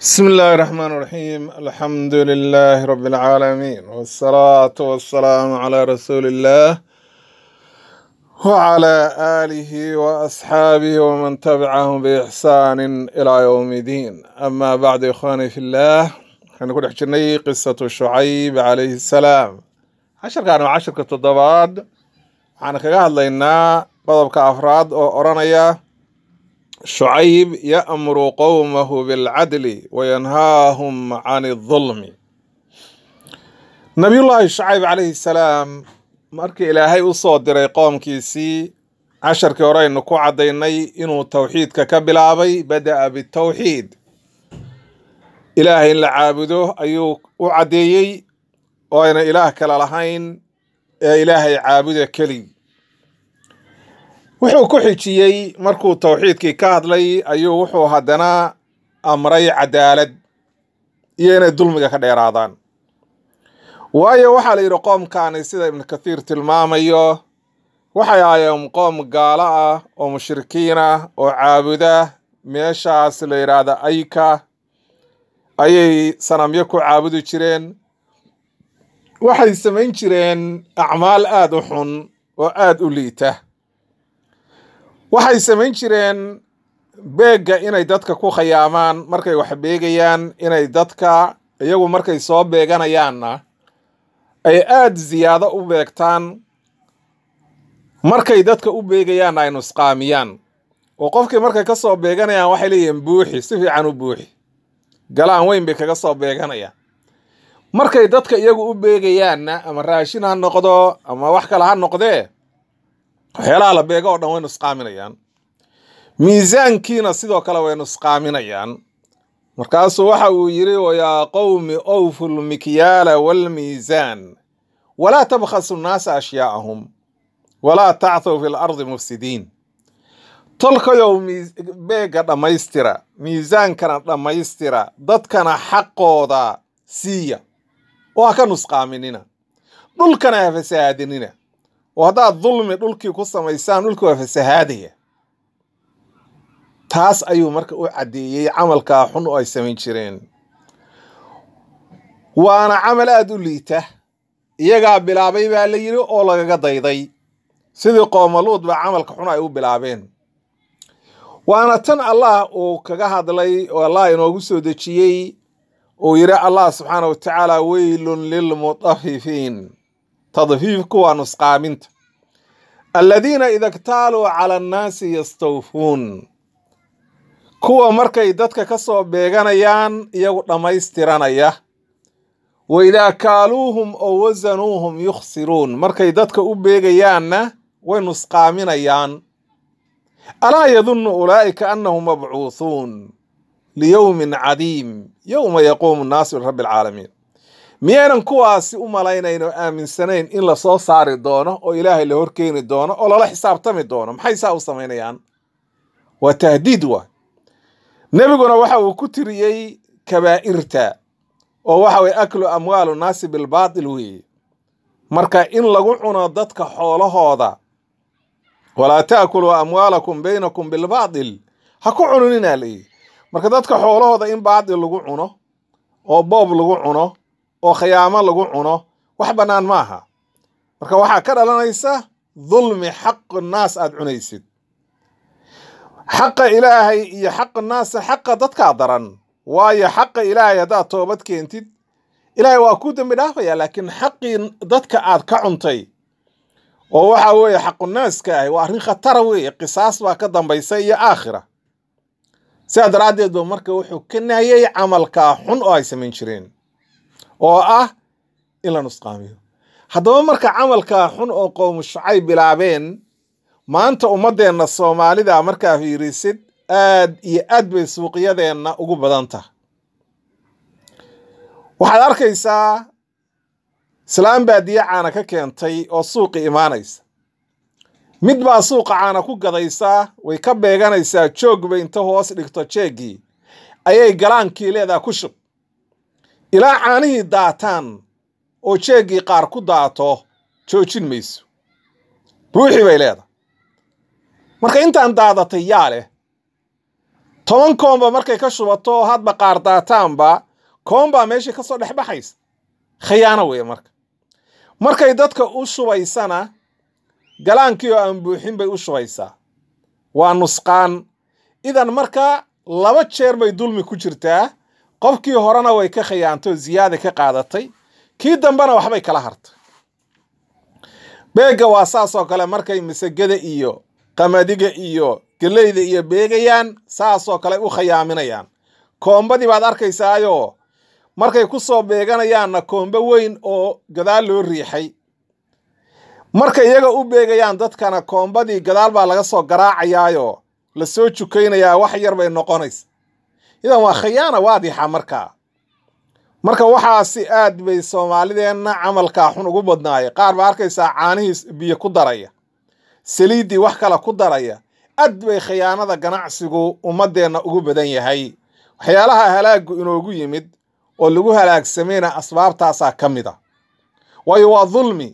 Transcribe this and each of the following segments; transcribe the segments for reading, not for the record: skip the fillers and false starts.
بسم الله الرحمن الرحيم الحمد لله رب العالمين والصلاة والسلام على رسول الله وعلى آله وأصحابه ومن تبعهم بإحسان إلى يوم الدين أما بعد إخواني في الله هنقول حجرني قصة شعيب عليه السلام كانوا 10 تضباط عن كجاه لنا بضبك أفراد أورانيا شعيب يأمر قومه بالعدل وينهاهم عن الظلم نبي الله شعيب عليه السلام markii ilaahay u soo diray qoomkiisii casharkii hore aynu ku cadaynay inuu tawxiidka ka bilaabay bada'a bitawxiid ilaahay in la caabudo ayuu u cadeeyey oo ayna ilaah kale lahayn ee ilaahay caabuda keli wuxuu ku xijiyey markuu tawxiidkii ka hadlay ayuu wuxuu haddana amray cadaalad iyo inay dulmiga ka dheeraadaan waayo waxaa la yidhi qoomkaani sida ibnu kathiir tilmaamayo waxay ahaayeen qoom gaalo ah oo mushrikiin ah oo caabuda meeshaas la yidhaahda ayka ayay sanamyo ku caabudi jireen waxay samayn jireen acmaal aad u xun oo aad u liita waxay samayn jireen beegga inay dadka ku khayaamaan markay wax beegayaan inay dadka iyagu markay soo beeganayaanna ay aad ziyaado u beegtaan markay dadka u beegayaanna ay nusqaamiyaan oo qofkii markay ka soo beeganayaan waxay leeyihiin buuxi si fiican u buuxi galaan weyn bay kaga soo beeganayaan markay dadka iyagu u beegayaanna ama raashin ha noqdo ama wax kale ha noqdee waxyaalaha la beego oo dhan way nusqaaminayaan miisaankiina sidoo kale way nusqaaminayaan markaasuu waxa uu yidhi yaa qowmi awfu lmikyaala waalmiisaan walaa tabkhasu nnaasa ashyaa'ahum walaa tacthow fi lardi mufsidiin tolkayow beegga dhammaystira miisaankana dhammaystira dadkana xaqooda siiya oo ha ka nusqaaminina dhulkana ha fasahaadinina oo haddaad dulmi dhulkii ku samaysaan dhulkii waa fasahaadaya taas ayuu marka u caddeeyey camalkaa xun oo ay samayn jireen waana camal aad u liita iyagaa bilaabay baa la yidhi oo lagaga dayday sidii qoomaluud baa camalka xun ay u bilaabeen waana tan allah uu kaga hadlay oo allah inoogu soo dejiyey uu yidhi allah subxaana wa tacaala weylun lilmutafifiin tadfiifku waa nusqaaminta aladiina ida ktaaluu cala annaasi yastawfuun kuwa markay dadka ka soo beeganayaan iyagu dhammaystiranaya wa idaa kaaluuhum oo wasanuuhum yukhsiruun markay dadka u beegayaanna way nusqaaminayaan alaa yadunnu ulaa'ika annahum mabcuuthuun liyowmin cadiim yowma yaquumu nnaasu lirabbi alcaalamiin miyaynan kuwaasi u malaynayn oo aaminsanayn in la soo saari doono oo ilaahay la horkeeni doono oo lala xisaabtami doono maxay saa u samaynayaan waa tahdiid waa nebiguna waxa uu ku tiriyey kabaa'irta oo waxa weye aklu amwaalu naasi bilbaatil weeye marka in lagu cuno dadka xoolahooda walaa ta'kuluu amwaalakum baynakum bilbaatil ha ku cununinaa leeyihi marka dadka xoolahooda in baatil lagu cuno oo boob lagu cuno oo khiyaamo lagu cuno wax bannaan maaha marka waxaa ka dhalanaysa dulmi xaq naas aad cunaysid xaqa ilaahay iyo xaqa naasa xaqa dadkaa daran waayo xaqa ilaahay haddaad toobad keentid ilaahay waa ku dembi dhaafaya laakiin xaqii dadka aad ka cuntay oo waxa weeye xaqu naaska ahi waa arrin khatara weeye qisaas baa ka dambaysa iyo aakhira sidaa daraaddeed ba marka wuxuu ka nahiyey camalkaa xun oo ay samayn jireen oo ah in la nusqaamiyo haddaba marka camalkaa xun oo qowmu Shucayb bilaabeen maanta ummadeenna soomaalida markaa fiirisid aad iyo aad bay suuqyadeenna ugu badan tahay waxaad arkaysaa islaam baadiye caana ka keentay oo suuqi imaanaysa mid baa suuqa caana ku gadaysaa way ka beeganaysaa joog bay inta hoos dhigto jeegii ayay galaankii leedaha ku shub ilaa caanihii daataan oo jeegii qaar ku daato joojin mayso buuxi bay leedahay marka intaan daadatay yaa leh toban koomba markay ka shubato hadba qaar daataanba koombaa meeshii ka soo dhex baxaysa. khiyaano weeye markay dadka u shubaysana galaankii oo aan buuxin bay u shubaysaa, waa nusqaan. idan marka laba jeer bay dulmi ku jirtaa. qofkii horena way ka khiyaanto ziyaada ka qaadatay, kii dambena waxbay kala hartay. beega waa saas oo kale markay masagada iyo qamadiga iyo galeyda iyo beegayaan, saas oo kale u khiyaaminayaan. koombadii baad arkaysaayo markay ku soo beeganayaanna koombo weyn oo gadaal loo riixay, markay iyaga u beegayaan dadkana koombadii gadaal baa laga soo garaacayaayo la soo jukaynayaa, wax yar bay noqonaysa. idan waa khiyaana waadixa marka waxaasi aad bay soomaalideenna camalkaa xun ugu badnaayeen. qaar baa arkaysaa caanihiis biyo ku daraya, saliiddii wax kale ku daraya. aad bay khiyaanada ganacsigu ummadeenna ugu badan yahay. waxyaalaha halaagu inoogu yimid oo lagu halaagsamayna asbaabtaasaa ka mid a, waayo waa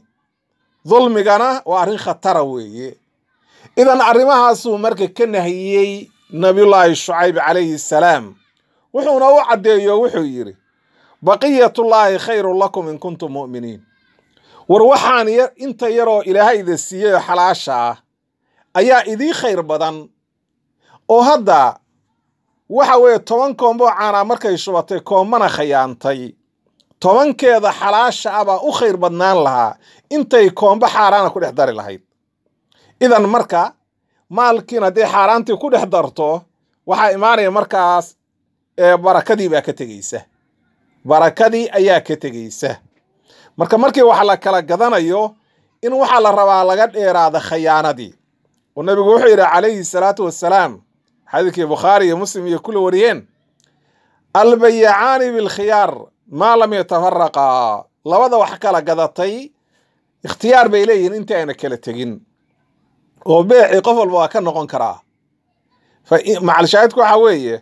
dulmigana waa arrin khatara weeye. idan arrimahaasuu marka ka nahiyey nabiyullaahi shucayb calayhi salaam, wuxuuna u caddeeyo wuxuu yidhi baqiyatullaahi khayrun lakum in kuntum mu'miniin. war waxaan inta yaroo ilaahay ida siiyey oo xalaasha ah ayaa idii khayr badan. oo hadda waxa weeye 10 koombo caana markay shubatay koombana khiyaantay, 10keeda xalaasha ah baa u khayr badnaan lahaa intay koombo xaaraana ku dhex dari lahayd. idan marka maalkiina haddii xaaraantii ku dhex darto waxaa imaanaya markaas barakadii baa ka tegeysa, barakadii ayaa ka tegeysa. markii wax la kala gadanayo in waxa la rabaa laga dheeraada khiyaanadii. oo nabigu wuxuu yidhi calayhi salaatu wassalaam, xadiiskii bukhaari iyo muslim iyo kula wariyeen, albayacaani bilkhiyaar maa lam yatafaraqaa. labada wax kala gadatay ikhtiyaar bay leeyihiin inta ayna kala tegin, oo beecii qof walba waa ka noqon karaa. macalshaahidku waxa weeye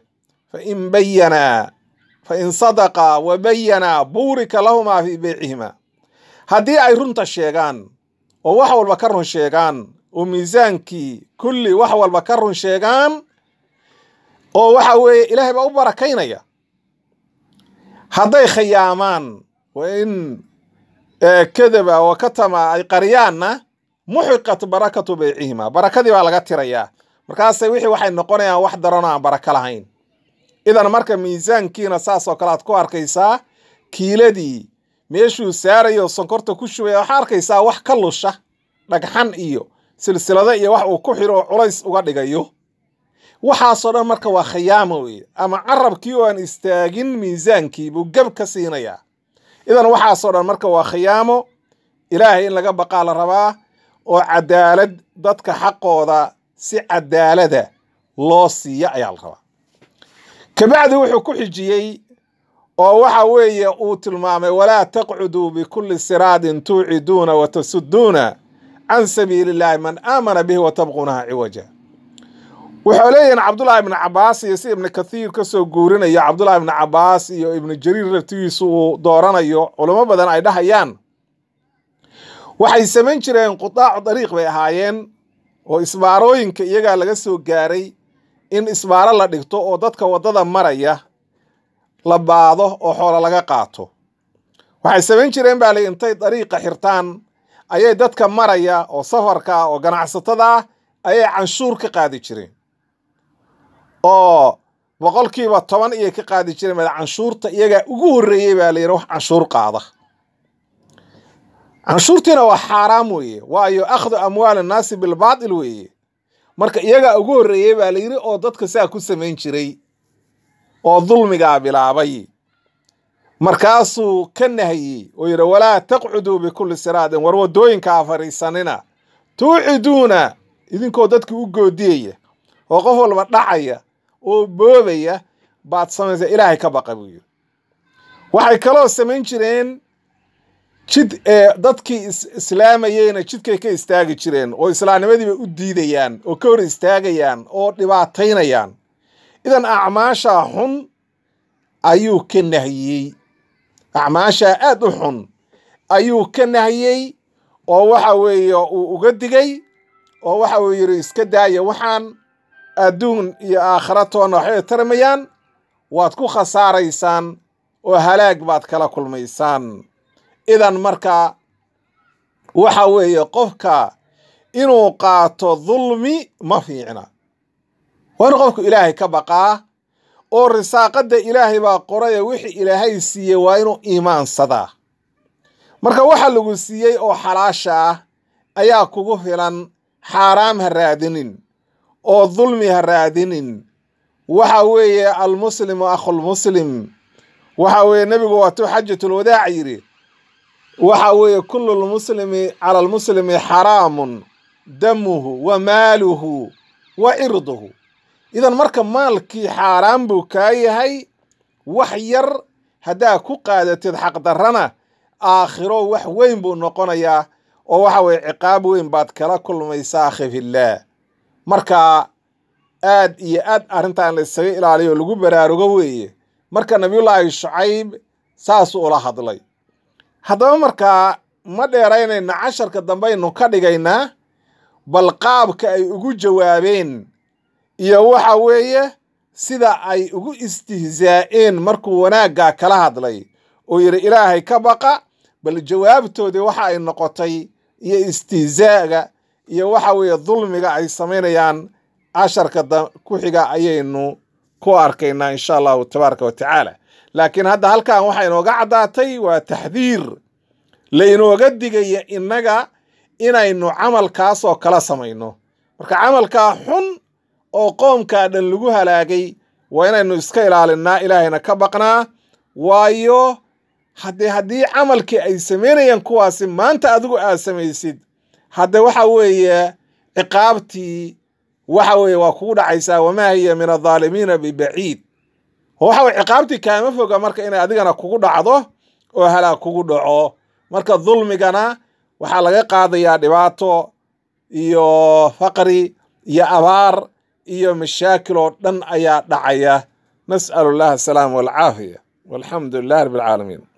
fain sadaqaa wa bayanaa buurika lahumaa fii beycihimaa. haddii ay runta sheegaan oo wax walba ka run sheegaan oo miisaankii kulli wax walba ka run sheegaan, oo waxa weeye ilaahay baa u barakaynaya. hadday khiyaamaan wain kadaba wa katama ay qariyaanna muxiqat barakatu beycihimaa, barakadii baa laga tirayaa. markaasay waxay noqonayaan wax daran aan baraka lahayn. idan marka miisaankiina saas oo kale aad ku arkaysaa, kiiladii meeshuu saarayo sonkorta ku shubaya waxaa arkaysaa wax ka lusha, dhagxan iyo silsilada iyo wax uu ku xiro culays uga dhigayo. waxaasoo dhan marka waa khiyaamo weye, ama carabkii oo aan istaagin miisaankii buu gab ka siinayaa. idan waxaasoo dhan marka waa khiyaamo. ilaahay in laga baqaa la rabaa, oo cadaalad dadka xaqooda si cadaalada loo siiya ayaa la rabaa. kabacdi wuxuu ku xijiyey oo waxa weeye uu tilmaamay walaa taqcuduu bikulli siraadin tuuciduuna wa tasudduuna can sabiili illaahi man aamana bihi wa tabquunaha ciwaja. wuxuu leeyihin cabdullaahi ibnu cabaas iyo si ibnu kathiir ka soo guurinayo, cabdullaahi ibnu cabaas iyo ibnu jariir laftigiisu uu dooranayo, culamo badan ay dhahayaan waxay samayn jireen qutaacu dariiq bay ahaayeen, oo isbaarooyinka iyagaa laga soo gaaray in isbaaro la dhigto oo dadka waddada maraya la baado oo xoolo laga qaato. waxay samayn jireen baa intay dariiqa xirtaan ayay dadka maraya oo safarka oo ganacsatada ah ayay canshuur ka qaadi jireen, oo 10% iyay ka qaadi jireen. canshuurta iyagaa ugu horreeyey baa la yidhi wax canshuur qaada. canshuurtiina waa xaaraam weeye, waayo akhdu amwaal annaasi bilbaatil weeye. marka iyagaa ugu horreeyey baa la yidhi oo dadka saa ku samayn jiray oo dulmigaa bilaabay. markaasuu ka nahiyey oo yidhi walaa taqcuduu bikulli siraadin, war waddooyinkaa fariisanina, tuuciduuna idinkoo dadki u goodiyaya oo qof walba dhacaya oo boobaya baad samaysa, ilaahay ka baqa buu yidhi. waxay kaloo samayn jireen jid dadkii islaamayeyna jidkay ka istaagi jireen oo islaamnimadiiba u diidayaan oo ka hor istaagayaan oo dhibaataynayaan. idan acmaasha xun ayuu ka nahiyey, acmaasha aad u xun ayuu ka nahiyey, oo waxa weeye uu uga digay, oo waxa uu yidhi iska daaya waxaan adduun iyo aakhira toonna waxay tarmayaan waad ku khasaaraysaan oo halaag baad kala kulmaysaan. idan marka waxa weeye qofka inuu qaato dulmi ma fiicna. waa in qofku ilaahay ka baqaa oo risaaqadda ilaahay baa qoraya wixii ilaahay siiyey waa inuu iimaansadaa. marka waxa lagu siiyey oo xalaasha ah ayaa kugu filan. xaaraam ha raadinin oo dulmi ha raadinin. waxa weeye almuslimu akhulmuslim. waxa weeye nebigu waatuu xajatulwadaac yidhi waxa weeye kullu lmuslimi cala almuslimi xaraamun damuhu wa maaluhu wa cirduhu. idan marka maalkii xaaraan buu kaa yahay. wax yar haddaa ku qaadatid xaqdarrana aakhiro wax weyn buu noqonayaa oo waxa weeye ciqaab weyn baad kala kulmaysaa akhi fillaah. marka aad iyo aad arrintan la isaga ilaaliyo lagu baraarugo weeye. marka nabiyullaahi shucayb saasuu ula hadlay. haddaba markaa ma dheeraynayna, casharka dambaynu ka dhigaynaa bal qaabka ay ugu jawaabeen iyo waxa weeye sida ay ugu istihzaa'een markuu wanaaggaa kala hadlay oo yidhi ilaahay ka baqa. bal jawaabtoodii waxa ay noqotay iyo istihzaaga iyo waxa weeye dulmiga ay samaynayaan casharka ku xiga ayaynu ku arkaynaa insha allahu tabaaraka wa tacaala. laakiin hadda halkan waxaa inooga caddaatay waa taxdiir laynooga digaya innaga inaynu camalkaasoo kala samayno. marka camalkaa xun oo qoomkaa dhan lagu halaagay waa inaynu iska ilaalinnaa, ilaahayna ka baqnaa. waayo haddii camalkii ay samaynayaan kuwaasi maanta adigu aad samaysid, hadde waxa weeye ciqaabtii waxa weeye waa kugu dhacaysaa. wamaa hiya min adaalimiina bibaciid. waxa weye ciqaabtii kaama foga marka inay adigana kugu dhacdo oo halaag kugu dhaco. marka dulmigana waxaa laga qaadayaa dhibaato iyo faqri iyo abaar iyo mashaakil oo dhan ayaa dhacaya. nas'alu llah asalaama walcaafiya walxamdu lilah rabbi alcaalamiin.